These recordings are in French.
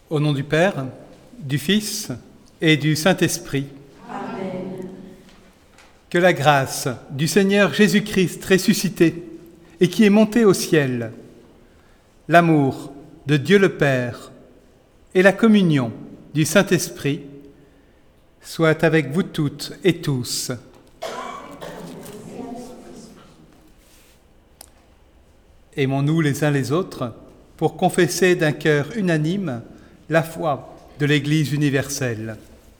Au nom du Père, du Fils et du Saint-Esprit. Amen. Que la grâce du Seigneur Jésus-Christ ressuscité et qui est monté au ciel, l'amour de Dieu le Père et la communion du Saint-Esprit soient avec vous toutes et tous. Aimons-nous les uns les autres pour confesser d'un cœur unanime la foi de l'Église universelle.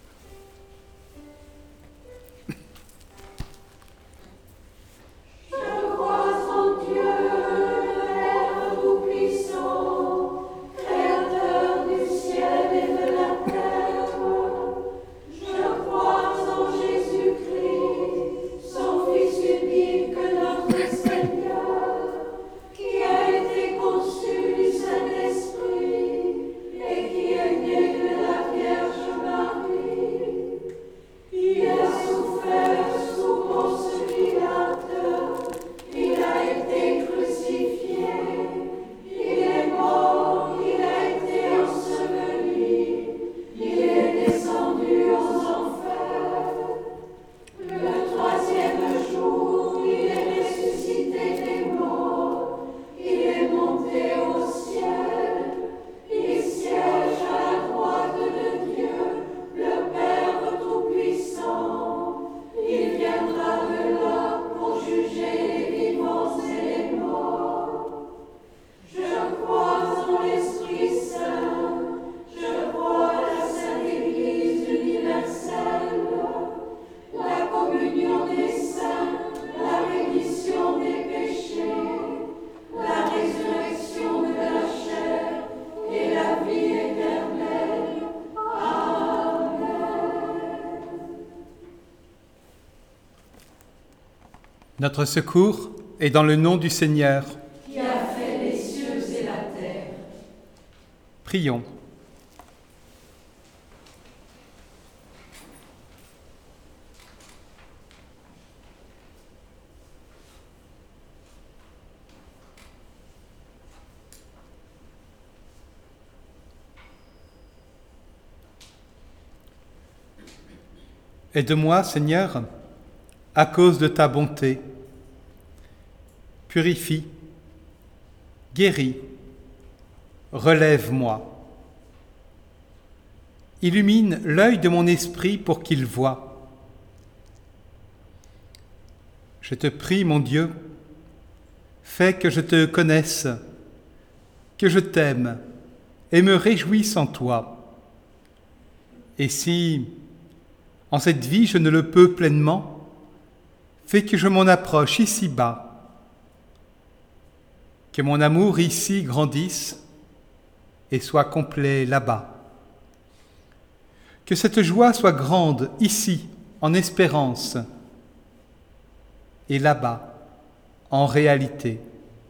Notre secours est dans le nom du Seigneur, qui a fait les cieux et la terre. Prions. Aide-moi, Seigneur, à cause de ta bonté. Purifie, guéris, relève-moi. Illumine l'œil de mon esprit pour qu'il voie. Je te prie, mon Dieu, fais que je te connaisse, que je t'aime et me réjouisse en toi. Et si, en cette vie, je ne le peux pleinement, fais que je m'en approche ici-bas. Que mon amour ici grandisse et soit complet là-bas. Que cette joie soit grande ici, en espérance, et là-bas, en réalité.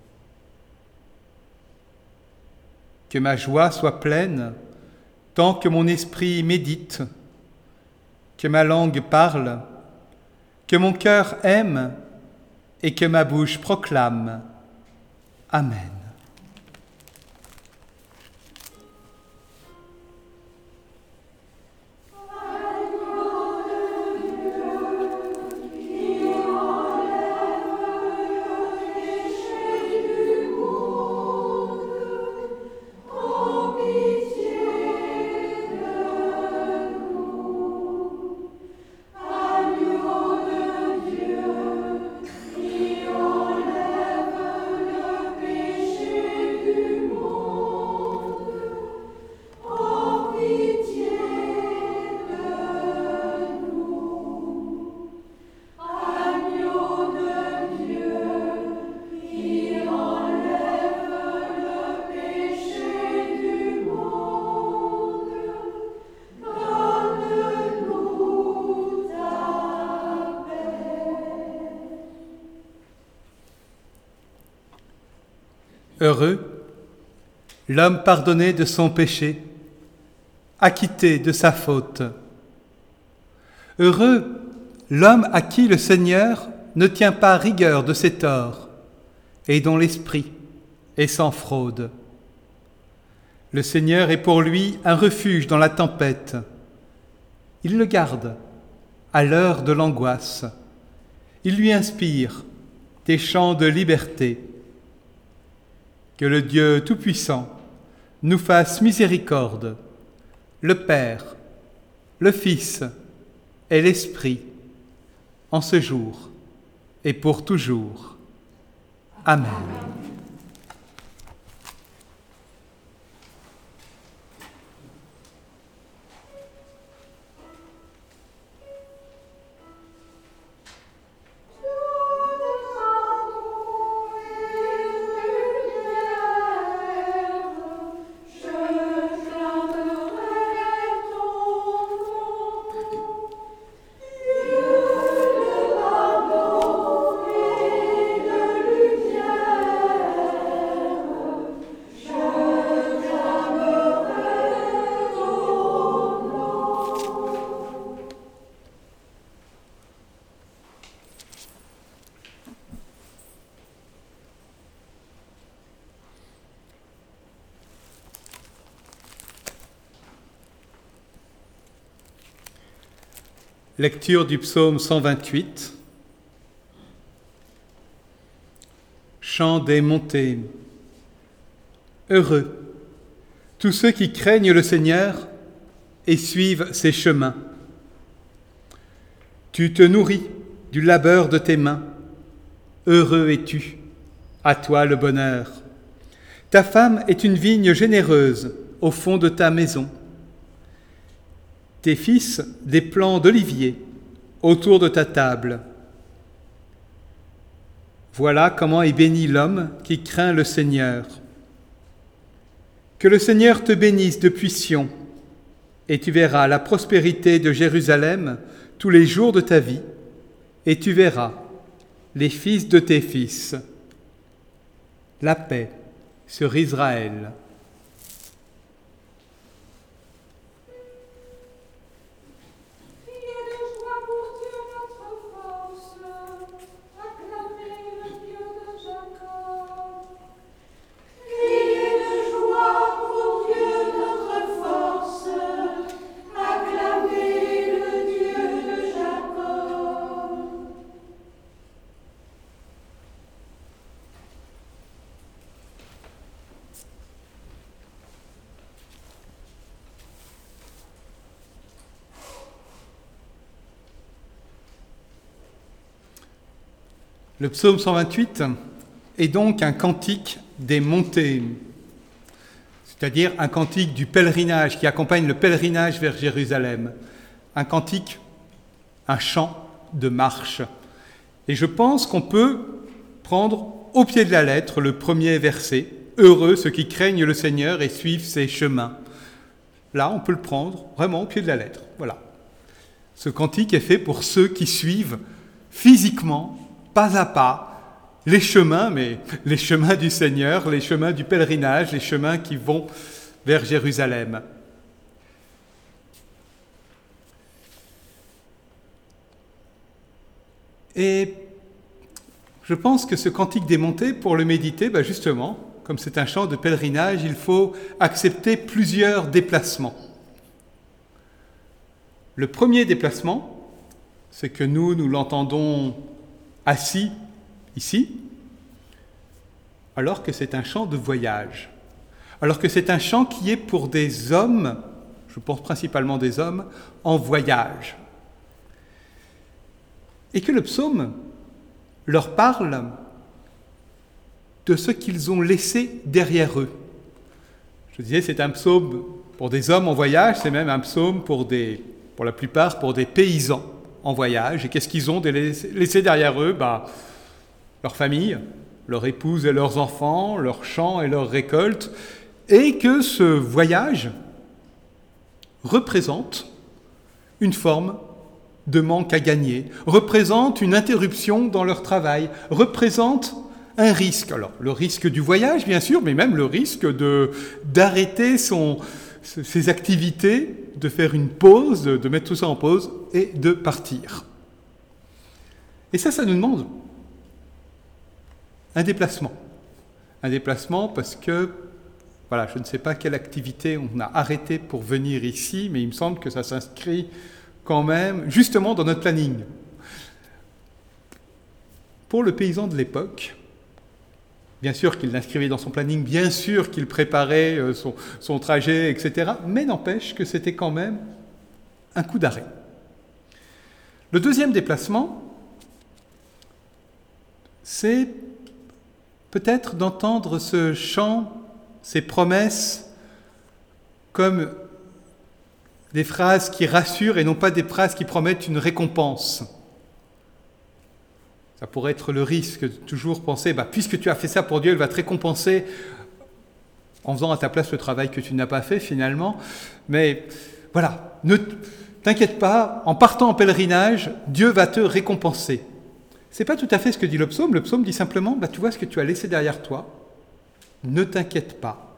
Que ma joie soit pleine, tant que mon esprit médite, que ma langue parle, que mon cœur aime et que ma bouche proclame. Amen. Heureux l'homme pardonné de son péché, acquitté de sa faute. Heureux l'homme à qui le Seigneur ne tient pas rigueur de ses torts et dont l'esprit est sans fraude. Le Seigneur est pour lui un refuge dans la tempête. Il le garde à l'heure de l'angoisse. Il lui inspire des chants de liberté. Que le Dieu Tout-Puissant nous fasse miséricorde, le Père, le Fils et l'Esprit, en ce jour et pour toujours. Amen. Lecture du psaume 128. Chant des montées. Heureux tous ceux qui craignent le Seigneur et suivent ses chemins. Tu te nourris du labeur de tes mains. Heureux es-tu, à toi le bonheur. Ta femme est une vigne généreuse au fond de ta maison. Tes fils, des plants d'olivier, autour de ta table. Voilà comment est béni l'homme qui craint le Seigneur. Que le Seigneur te bénisse depuis Sion, et tu verras la prospérité de Jérusalem tous les jours de ta vie, et tu verras les fils de tes fils. La paix sur Israël. Le psaume 128 est donc un cantique des montées, c'est-à-dire un cantique du pèlerinage qui accompagne le pèlerinage vers Jérusalem. Un cantique, un chant de marche. Et je pense qu'on peut prendre au pied de la lettre le premier verset, « Heureux ceux qui craignent le Seigneur et suivent ses chemins ». Là, on peut le prendre vraiment au pied de la lettre. Voilà. Ce cantique est fait pour ceux qui suivent physiquement, pas à pas, les chemins, mais les chemins du Seigneur, les chemins du pèlerinage, les chemins qui vont vers Jérusalem. Et je pense que ce cantique des montées, pour le méditer, justement, comme c'est un chant de pèlerinage, il faut accepter plusieurs déplacements. Le premier déplacement, c'est que nous l'entendons assis ici, alors que c'est un chant de voyage, alors que c'est un chant qui est pour des hommes, je pense principalement des hommes, en voyage. Et que le psaume leur parle de ce qu'ils ont laissé derrière eux. Je disais, c'est un psaume pour des hommes en voyage, c'est même un psaume pour la plupart pour des paysans en voyage. Et qu'est-ce qu'ils ont laissé derrière eux ? Leur famille, leur épouse et leurs enfants, leurs champs et leurs récoltes. Et que ce voyage représente une forme de manque à gagner, représente une interruption dans leur travail, représente un risque. Alors, le risque du voyage, bien sûr, mais même le risque d'arrêter ses activités, de faire une pause, de mettre tout ça en pause et de partir. Et ça nous demande un déplacement. Un déplacement parce que Voilà, je ne sais pas quelle activité on a arrêté pour venir ici, mais il me semble que ça s'inscrit quand même justement dans notre planning. Pour le paysan de l'époque, bien sûr qu'il l'inscrivait dans son planning, bien sûr qu'il préparait son trajet, etc., mais n'empêche que c'était quand même un coup d'arrêt. Le deuxième déplacement, c'est peut-être d'entendre ce chant, ces promesses, comme des phrases qui rassurent et non pas des phrases qui promettent une récompense. Ça pourrait être le risque de toujours penser, puisque tu as fait ça pour Dieu, il va te récompenser en faisant à ta place le travail que tu n'as pas fait finalement. Mais voilà, ne t'inquiète pas, en partant en pèlerinage, Dieu va te récompenser. Ce n'est pas tout à fait ce que dit le psaume. Le psaume dit simplement, tu vois ce que tu as laissé derrière toi, ne t'inquiète pas.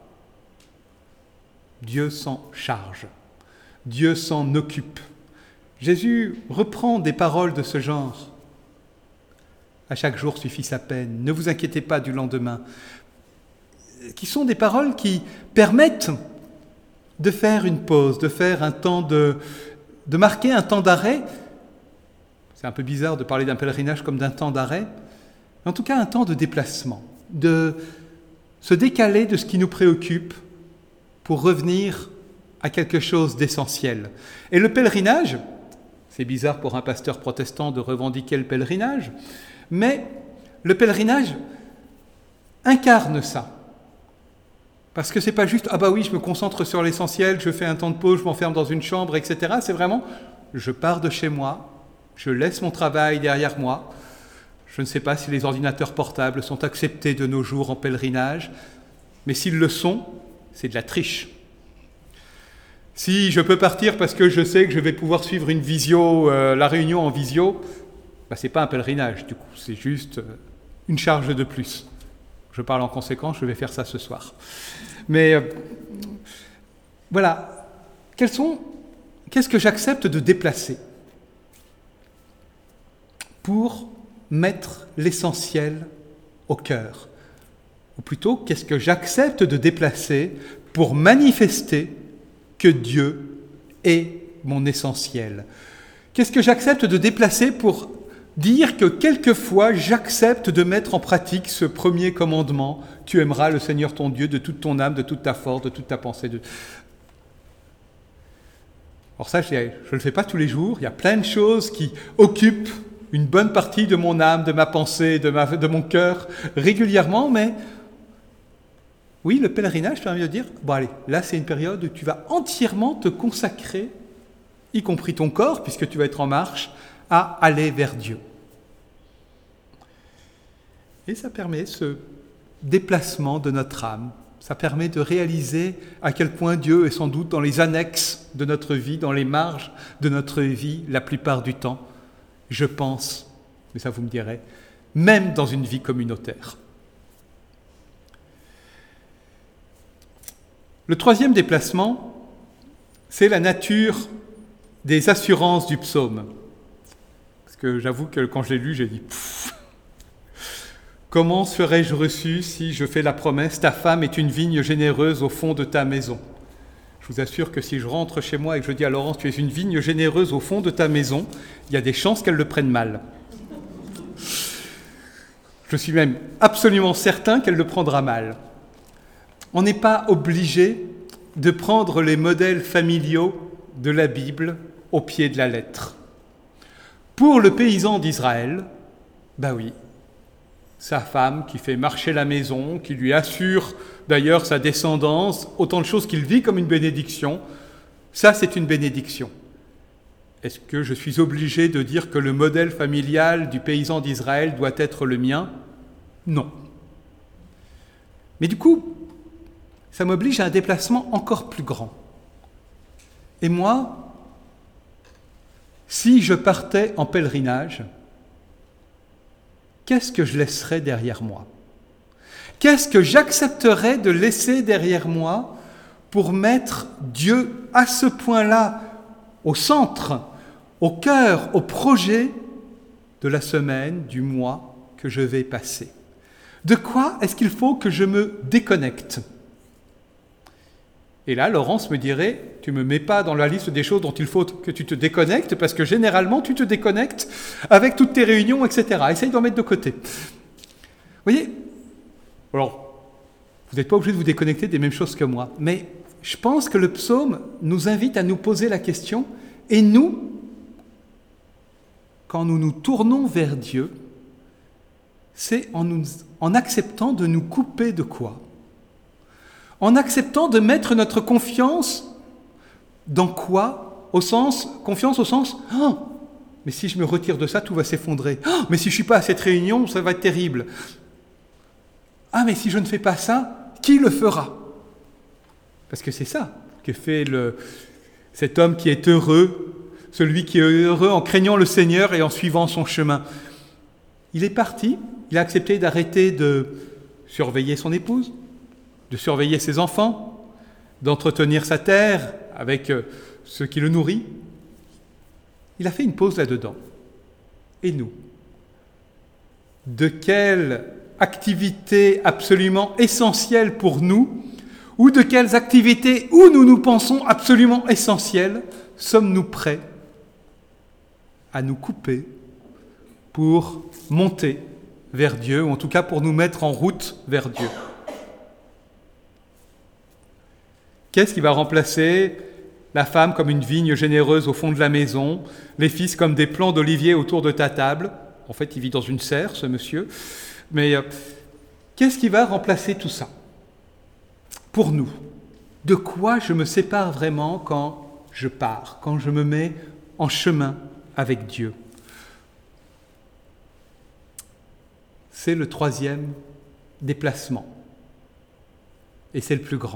Dieu s'en charge. Dieu s'en occupe. Jésus reprend des paroles de ce genre. À chaque jour suffit sa peine. Ne vous inquiétez pas du lendemain. Qui sont des paroles qui permettent de faire une pause, de faire un temps de marquer un temps d'arrêt. C'est un peu bizarre de parler d'un pèlerinage comme d'un temps d'arrêt. Mais en tout cas, un temps de déplacement, de se décaler de ce qui nous préoccupe pour revenir à quelque chose d'essentiel. Et le pèlerinage, c'est bizarre pour un pasteur protestant de revendiquer le pèlerinage, mais le pèlerinage incarne ça. Parce que c'est pas juste, je me concentre sur l'essentiel, je fais un temps de pause, je m'enferme dans une chambre, etc. C'est vraiment, je pars de chez moi, je laisse mon travail derrière moi. Je ne sais pas si les ordinateurs portables sont acceptés de nos jours en pèlerinage, mais s'ils le sont, c'est de la triche. Si je peux partir parce que je sais que je vais pouvoir suivre une visio, la réunion en visio, c'est pas un pèlerinage du coup, c'est juste une charge de plus. Je parle en conséquence, je vais faire ça ce soir. Mais voilà, qu'est-ce que j'accepte de déplacer pour mettre l'essentiel au cœur? Ou plutôt, qu'est-ce que j'accepte de déplacer pour manifester que Dieu est mon essentiel? Qu'est-ce que j'accepte de déplacer pour dire que quelquefois j'accepte de mettre en pratique ce premier commandement: tu aimeras le Seigneur ton Dieu de toute ton âme, de toute ta force, de toute ta pensée. Alors ça, je ne le fais pas tous les jours. Il y a plein de choses qui occupent une bonne partie de mon âme, de ma pensée, de mon cœur régulièrement, mais oui, le pèlerinage permet de dire, là c'est une période où tu vas entièrement te consacrer, y compris ton corps, puisque tu vas être en marche, à aller vers Dieu. Et ça permet ce déplacement de notre âme. Ça permet de réaliser à quel point Dieu est sans doute dans les annexes de notre vie, dans les marges de notre vie la plupart du temps. Je pense, mais ça vous me direz, même dans une vie communautaire. Le troisième déplacement, c'est la nature des assurances du psaume. Parce que j'avoue que quand je l'ai lu, j'ai dit « Comment serais-je reçu si je fais la promesse, ta femme est une vigne généreuse au fond de ta maison ?» Je vous assure que si je rentre chez moi et que je dis à Laurence « Tu es une vigne généreuse au fond de ta maison », il y a des chances qu'elle le prenne mal. Je suis même absolument certain qu'elle le prendra mal. On n'est pas obligé de prendre les modèles familiaux de la Bible au pied de la lettre. Pour le paysan d'Israël, oui, sa femme qui fait marcher la maison, qui lui assure d'ailleurs sa descendance, autant de choses qu'il vit comme une bénédiction, ça c'est une bénédiction. Est-ce que je suis obligé de dire que le modèle familial du paysan d'Israël doit être le mien? Non. Mais du coup, ça m'oblige à un déplacement encore plus grand. Et moi, si je partais en pèlerinage, qu'est-ce que je laisserais derrière moi? Qu'est-ce que j'accepterais de laisser derrière moi pour mettre Dieu à ce point-là au centre, au cœur, au projet de la semaine, du mois que je vais passer? De quoi est-ce qu'il faut que je me déconnecte? Et là, Laurence me dirait, tu ne me mets pas dans la liste des choses dont il faut que tu te déconnectes, parce que généralement, tu te déconnectes avec toutes tes réunions, etc. Essaye d'en mettre de côté. Vous voyez? Alors, vous n'êtes pas obligé de vous déconnecter des mêmes choses que moi, mais je pense que le psaume nous invite à nous poser la question, et nous, quand nous nous tournons vers Dieu, c'est en acceptant de nous couper de quoi? En acceptant de mettre notre confiance dans quoi? Confiance au sens, oh, mais si je me retire de ça, tout va s'effondrer. Oh, mais si je ne suis pas à cette réunion, ça va être terrible. Ah, mais si je ne fais pas ça, qui le fera? Parce que c'est ça que fait cet homme qui est heureux, celui qui est heureux en craignant le Seigneur et en suivant son chemin. Il est parti, il a accepté d'arrêter de surveiller son épouse, de surveiller ses enfants, d'entretenir sa terre avec ceux qui le nourrit. Il a fait une pause là-dedans. Et nous? De quelle activité absolument essentielle pour nous, ou de quelles activités où nous pensons absolument essentielles, sommes-nous prêts à nous couper pour monter vers Dieu, ou en tout cas pour nous mettre en route vers Dieu? Qu'est-ce qui va remplacer la femme comme une vigne généreuse au fond de la maison, les fils comme des plants d'olivier autour de ta table? En fait, il vit dans une serre, ce monsieur. Mais qu'est-ce qui va remplacer tout ça? Pour nous, de quoi je me sépare vraiment quand je pars, quand je me mets en chemin avec Dieu? C'est le troisième déplacement. Et c'est le plus grand.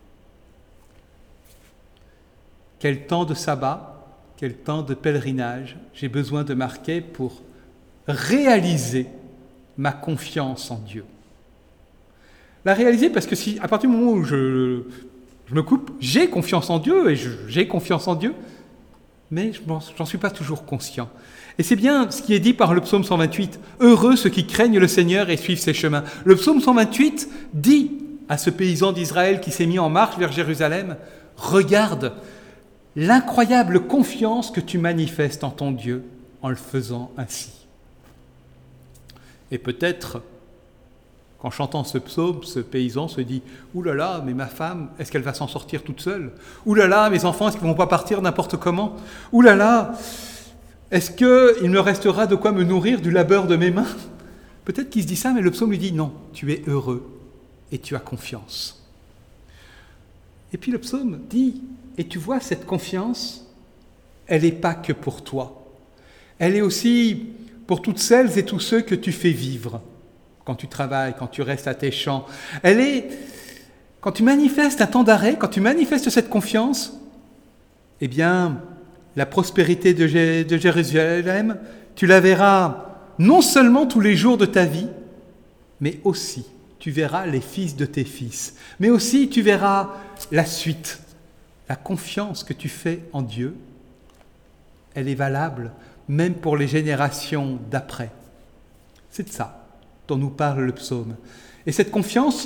Quel temps de sabbat, quel temps de pèlerinage j'ai besoin de marquer pour réaliser ma confiance en Dieu. La réaliser parce que si, à partir du moment où je me coupe, j'ai confiance en Dieu et j'ai confiance en Dieu, mais j'en suis pas toujours conscient. Et c'est bien ce qui est dit par le psaume 128. Heureux ceux qui craignent le Seigneur et suivent ses chemins. Le psaume 128 dit à ce paysan d'Israël qui s'est mis en marche vers Jérusalem, regarde l'incroyable confiance que tu manifestes en ton Dieu en le faisant ainsi. Et peut-être, qu'en chantant ce psaume, ce paysan se dit « Ouh là là, mais ma femme, est-ce qu'elle va s'en sortir toute seule? Ouh là là, mes enfants, est-ce qu'ils ne vont pas partir n'importe comment? Ouh là là, est-ce qu'il me restera de quoi me nourrir du labeur de mes mains ?» Peut-être qu'il se dit ça, mais le psaume lui dit « Non, tu es heureux et tu as confiance. » Et puis le psaume dit « Et tu vois, cette confiance, elle n'est pas que pour toi. Elle est aussi pour toutes celles et tous ceux que tu fais vivre. » Quand tu travailles, quand tu restes à tes champs. Elle est, quand tu manifestes un temps d'arrêt, quand tu manifestes cette confiance, eh bien, la prospérité de Jérusalem, tu la verras non seulement tous les jours de ta vie, mais aussi, tu verras les fils de tes fils. Mais aussi, tu verras la suite. La confiance que tu fais en Dieu, elle est valable même pour les générations d'après. C'est de ça dont nous parle le psaume. Et cette confiance,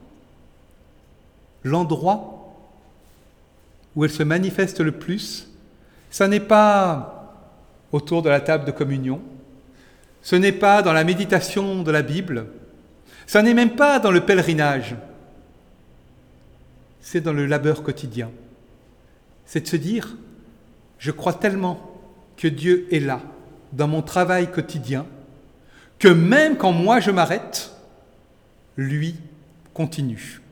l'endroit où elle se manifeste le plus, ça n'est pas autour de la table de communion, ce n'est pas dans la méditation de la Bible, ça n'est même pas dans le pèlerinage, c'est dans le labeur quotidien. C'est de se dire, je crois tellement que Dieu est là, dans mon travail quotidien, que même quand moi je m'arrête, lui continue.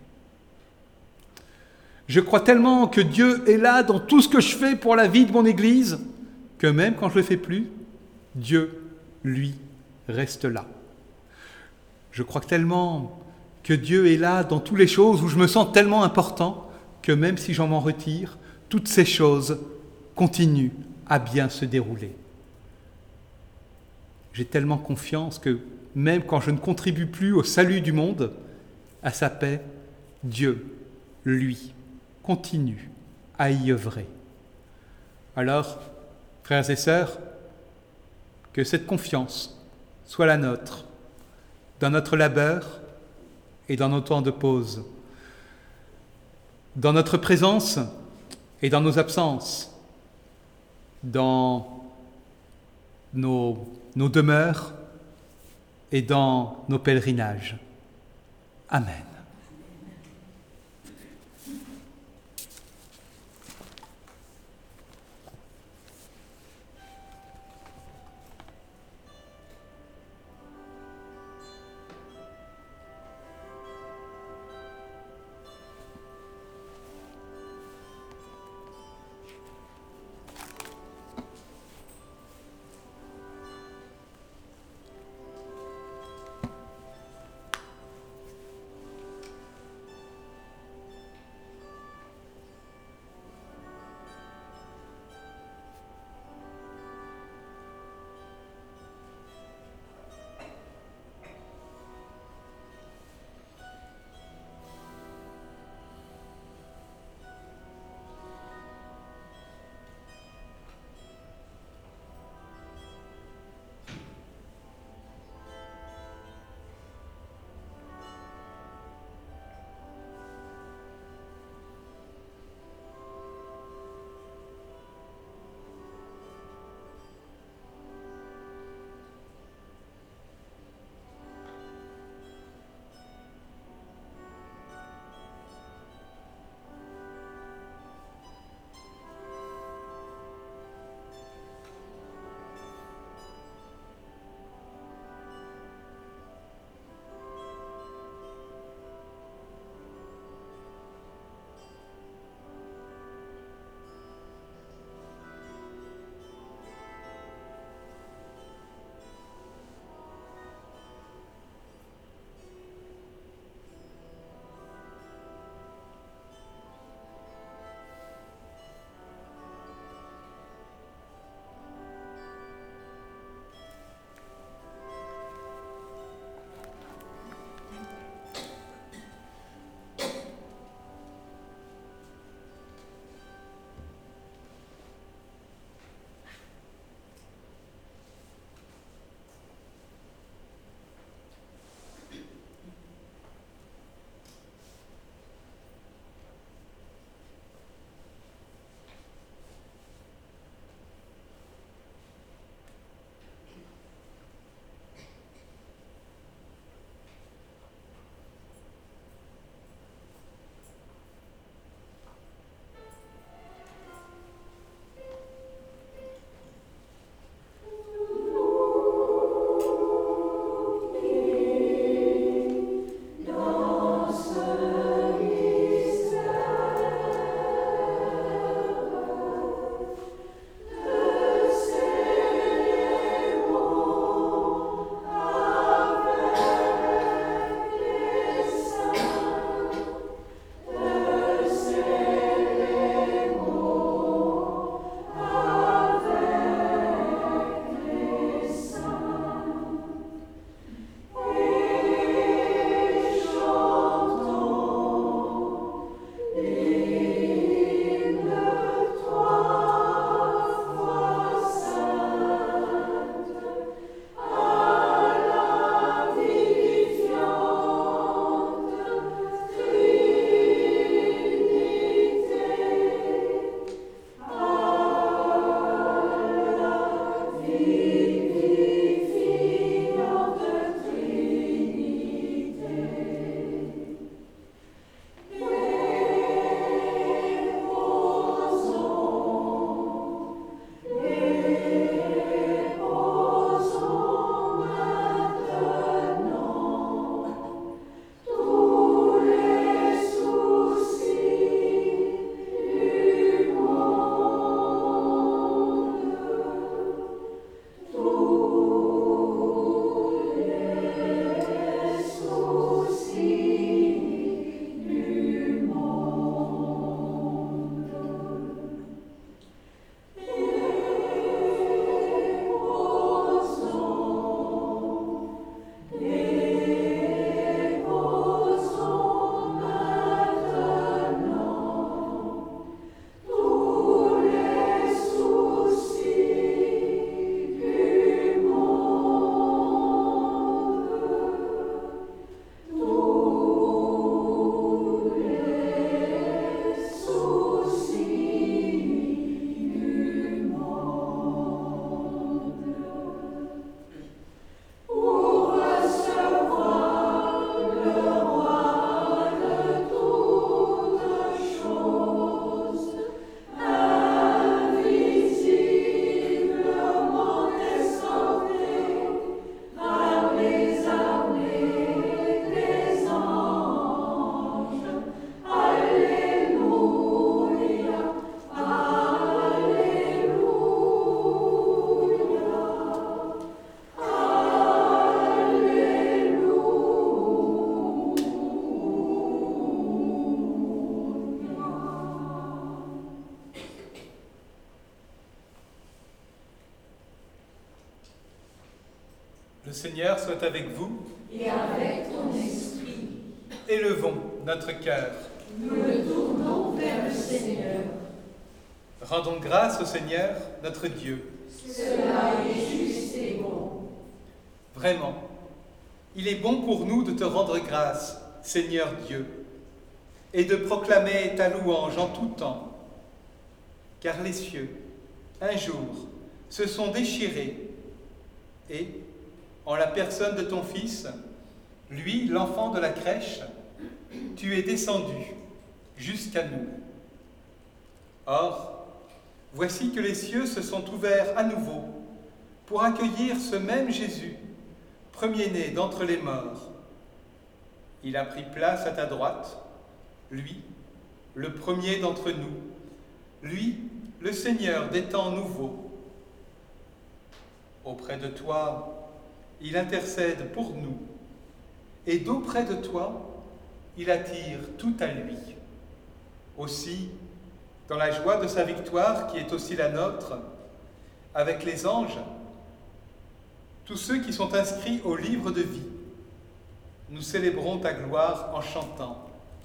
Je crois tellement que Dieu est là dans tout ce que je fais pour la vie de mon Église, que même quand je ne le fais plus, Dieu, lui, reste là. Je crois tellement que Dieu est là dans toutes les choses où je me sens tellement important, que même si j'en m'en retire, toutes ces choses continuent à bien se dérouler. J'ai tellement confiance que même quand je ne contribue plus au salut du monde, à sa paix, Dieu, lui, continue à y œuvrer. Alors, frères et sœurs, que cette confiance soit la nôtre, dans notre labeur et dans nos temps de pause. dans notre présence et dans nos absences, dans nos demeures et dans nos pèlerinages. Amen. Le Seigneur soit avec vous. Et avec ton esprit. Élevons notre cœur. Nous le tournons vers le Seigneur. Rendons grâce au Seigneur, notre Dieu. Cela est juste et bon. Vraiment, il est bon pour nous de te rendre grâce, Seigneur Dieu, et de proclamer ta louange en tout temps. Car les cieux, un jour, se sont déchirés et, en la personne de ton Fils, lui, l'enfant de la crèche, tu es descendu jusqu'à nous. Or, voici que les cieux se sont ouverts à nouveau pour accueillir ce même Jésus, premier-né d'entre les morts. Il a pris place à ta droite, lui, le premier d'entre nous, lui, le Seigneur des temps nouveaux. Auprès de toi, il intercède pour nous, et d'auprès de toi, il attire tout à lui. Aussi, dans la joie de sa victoire, qui est aussi la nôtre, avec les anges, tous ceux qui sont inscrits au livre de vie, nous célébrons ta gloire en chantant.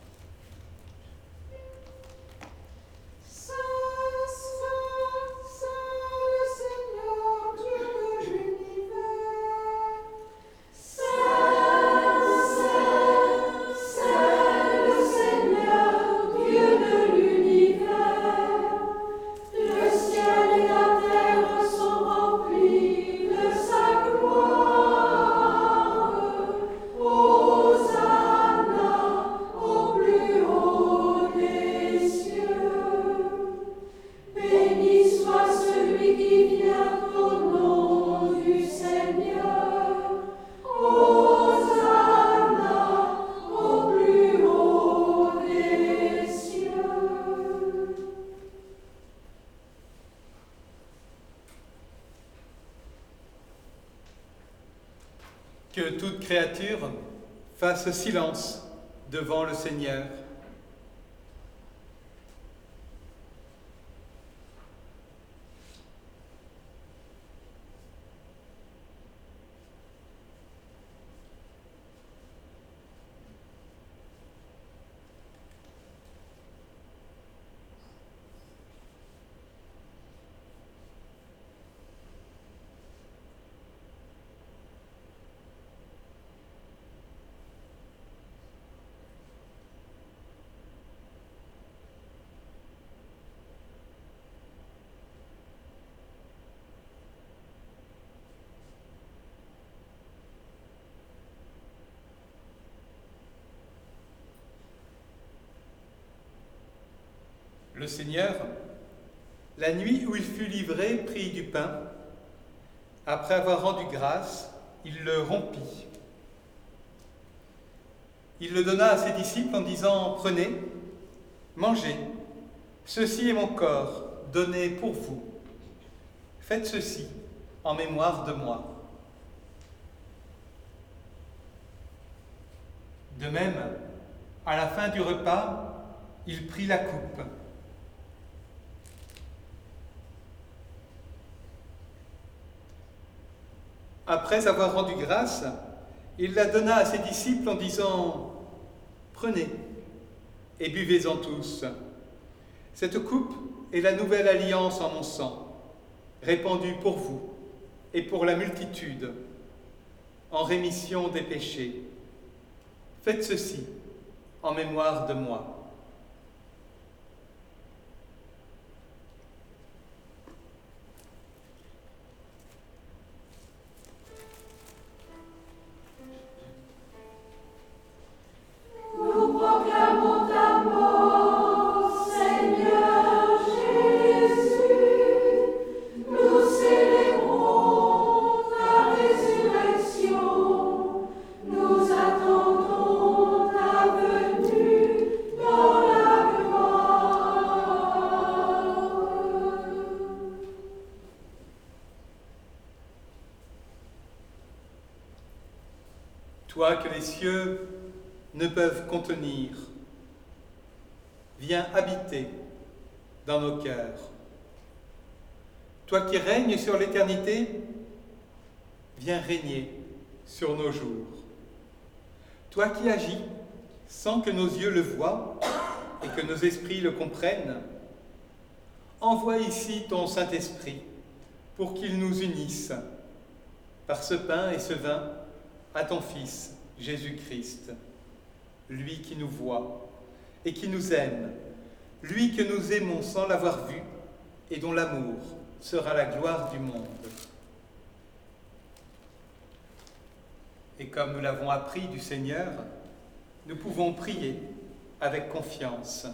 Que toute créature fasse silence devant le Seigneur. Le Seigneur, la nuit où il fut livré, prit du pain. Après avoir rendu grâce, il le rompit. Il le donna à ses disciples en disant « Prenez, mangez, ceci est mon corps donné pour vous. Faites ceci en mémoire de moi. » De même, à la fin du repas, il prit la coupe. Après avoir rendu grâce, il la donna à ses disciples en disant « Prenez et buvez-en tous. Cette coupe est la nouvelle alliance en mon sang, répandue pour vous et pour la multitude, en rémission des péchés. Faites ceci en mémoire de moi. » Toi que les cieux ne peuvent contenir, viens habiter dans nos cœurs. Toi qui règnes sur l'éternité, viens régner sur nos jours. Toi qui agis sans que nos yeux le voient et que nos esprits le comprennent, envoie ici ton Saint-Esprit pour qu'il nous unisse par ce pain et ce vin à ton Fils, Jésus-Christ, lui qui nous voit et qui nous aime, lui que nous aimons sans l'avoir vu et dont l'amour sera la gloire du monde. Et comme nous l'avons appris du Seigneur, nous pouvons prier avec confiance.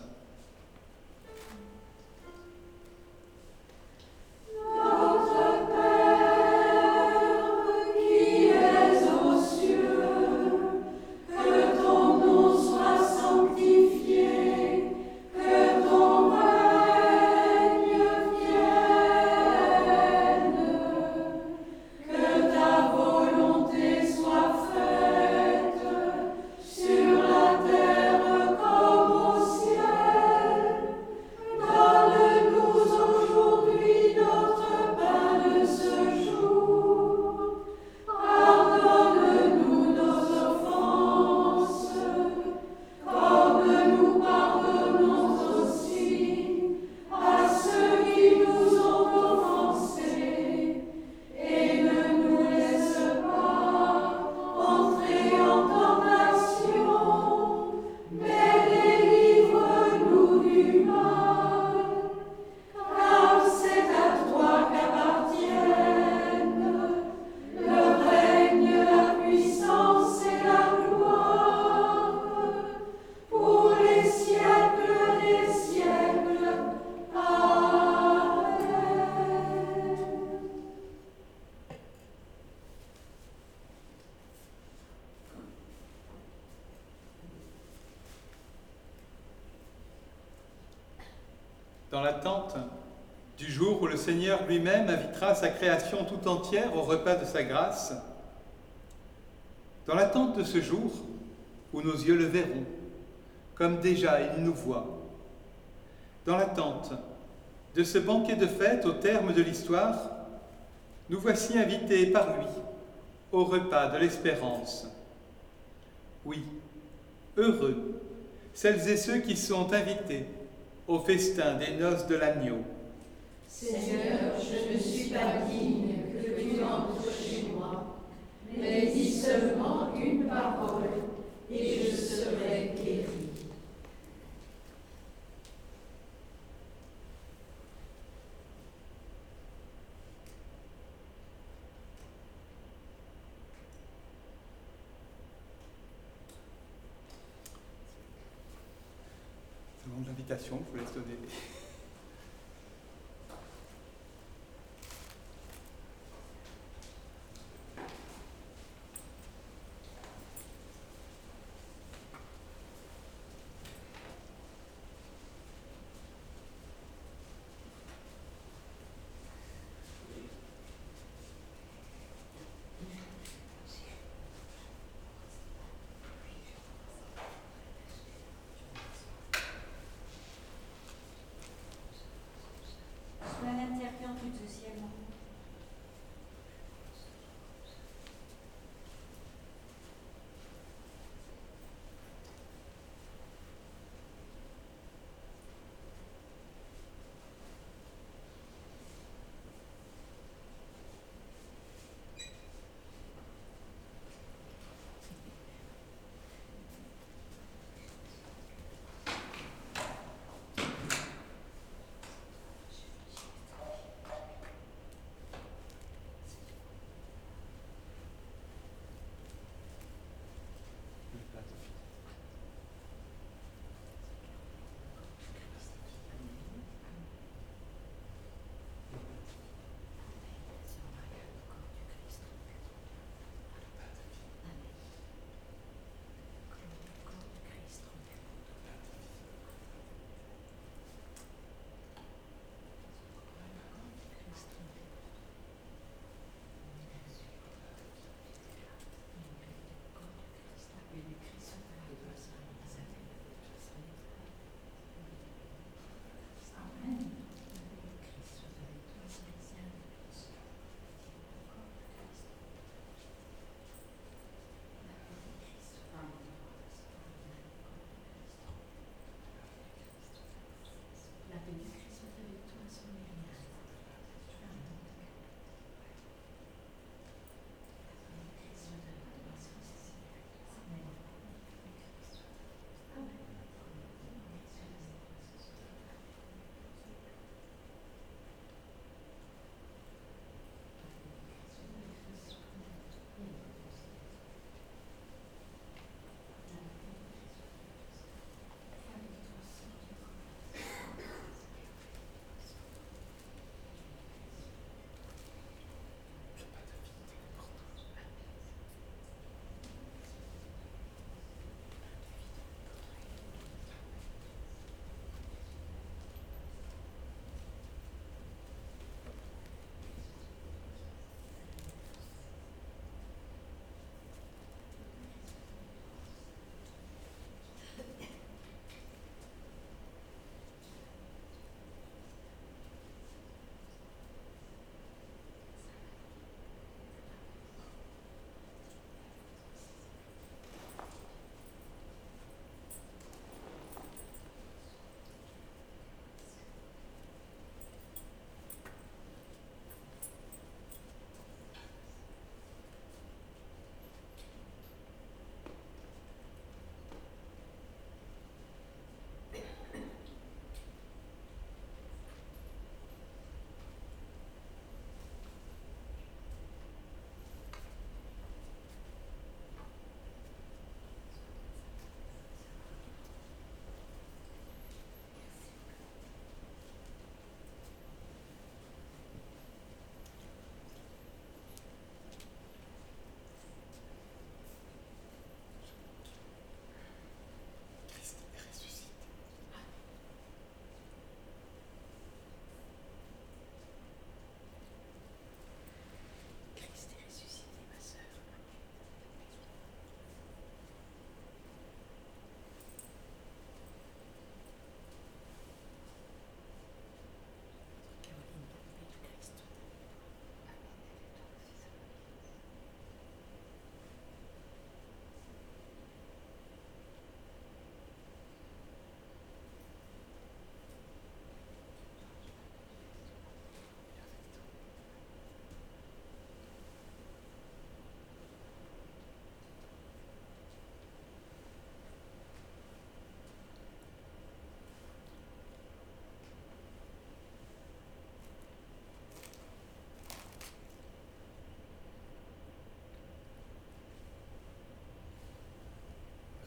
Dans l'attente du jour où le Seigneur lui-même invitera sa création tout entière au repas de sa grâce, dans l'attente de ce jour où nos yeux le verront, comme déjà il nous voit, dans l'attente de ce banquet de fête au terme de l'histoire, nous voici invités par lui au repas de l'espérance. Oui, heureux celles et ceux qui sont invités au festin des noces de l'agneau. Seigneur, je ne suis pas digne que tu entres chez moi, mais dis seulement une parole et je serai guéri. Selon l'invitation, je vous laisse donner.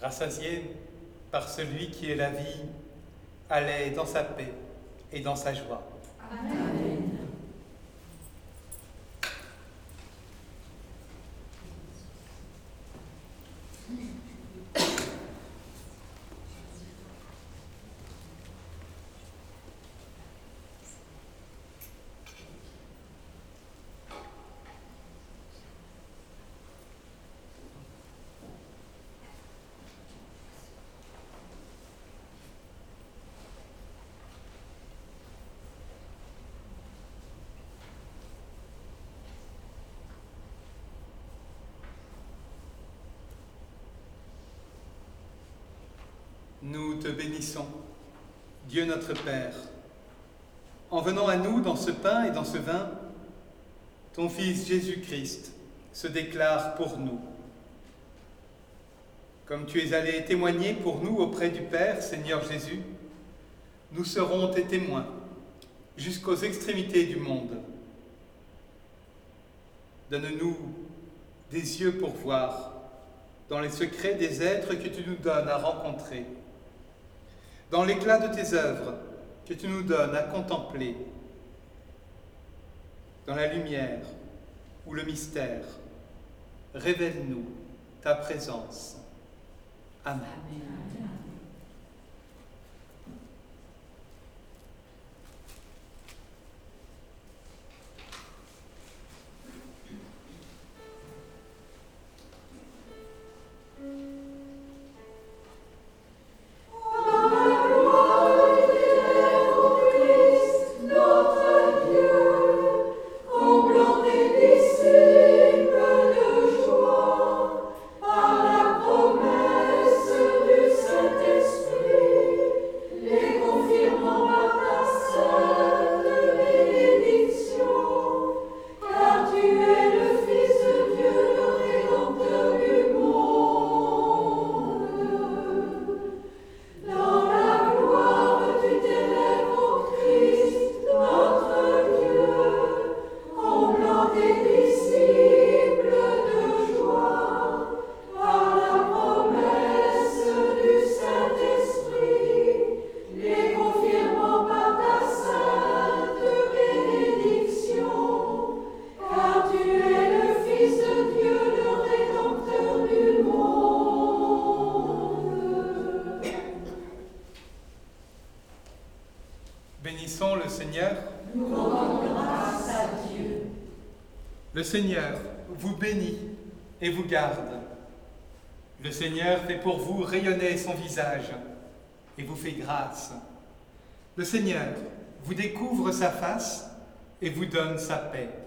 rassasiés par celui qui est la vie, allaient dans sa paix et dans sa joie. Amen. Nous te bénissons, Dieu notre Père. En venant à nous dans ce pain et dans ce vin, ton Fils Jésus-Christ se déclare pour nous. Comme tu es allé témoigner pour nous auprès du Père, Seigneur Jésus, nous serons tes témoins jusqu'aux extrémités du monde. Donne-nous des yeux pour voir dans les secrets des êtres que tu nous donnes à rencontrer, dans l'éclat de tes œuvres que tu nous donnes à contempler, dans la lumière ou le mystère, révèle-nous ta présence. Amen. Amen. Bénissons le Seigneur. Nous rendons grâce à Dieu. Le Seigneur vous bénit et vous garde. Le Seigneur fait pour vous rayonner son visage et vous fait grâce. Le Seigneur vous découvre sa face et vous donne sa paix.